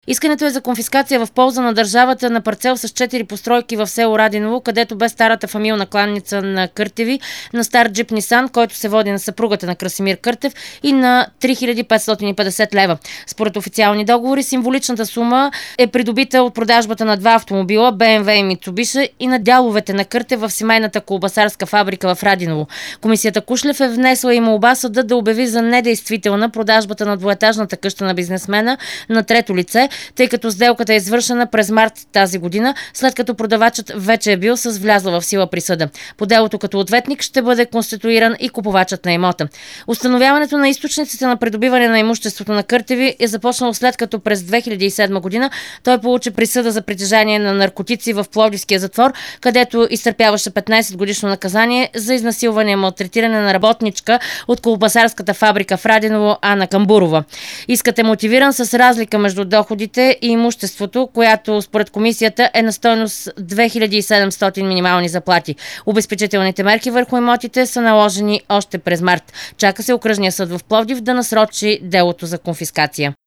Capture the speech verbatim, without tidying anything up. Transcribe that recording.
Искането е за конфискация в полза на държавата на парцел с четири постройки в село Радиново, където бе старата фамилна кланница на Къртеви, на стар джип Нисан, който се води на съпругата на Красимир Къртев, и на три хиляди петстотин и петдесет лева. Според официални договори, символичната сума е придобита от продажбата на два автомобила, Бе Ем Ве и Мицубиша, и на дяловете на Къртев в семейната колбасарска фабрика в Радиново. Комисията Кушлев е внесла и молба съдът да обяви за недействителна продажбата на двуетажната къща на бизнесмена на трето лице, тъй като сделката е извършена през март тази година, след като продавачът вече е бил с влязла в сила присъда. По делото като ответник ще бъде конституиран и купувачът на имота. Установяването на източниците на придобиване на имуществото на Къртеви е започнало след като през две хиляди и седма година той получи присъда за притежание на наркотици в Пловдивския затвор, където изтърпяваше петнайсет годишно наказание за изнасилване и малтретиране на работничка от колбасарската фабрика в Радиново Ана Камбурова. Искът е мотивиран с разлика между доходите и имуществото, която според комисията е на стойност две хиляди и седемстотин минимални заплати. Обезпечителните мерки върху имотите са наложени още през март. Чака се окръжния съд в Пловдив да насрочи делото за конфискация.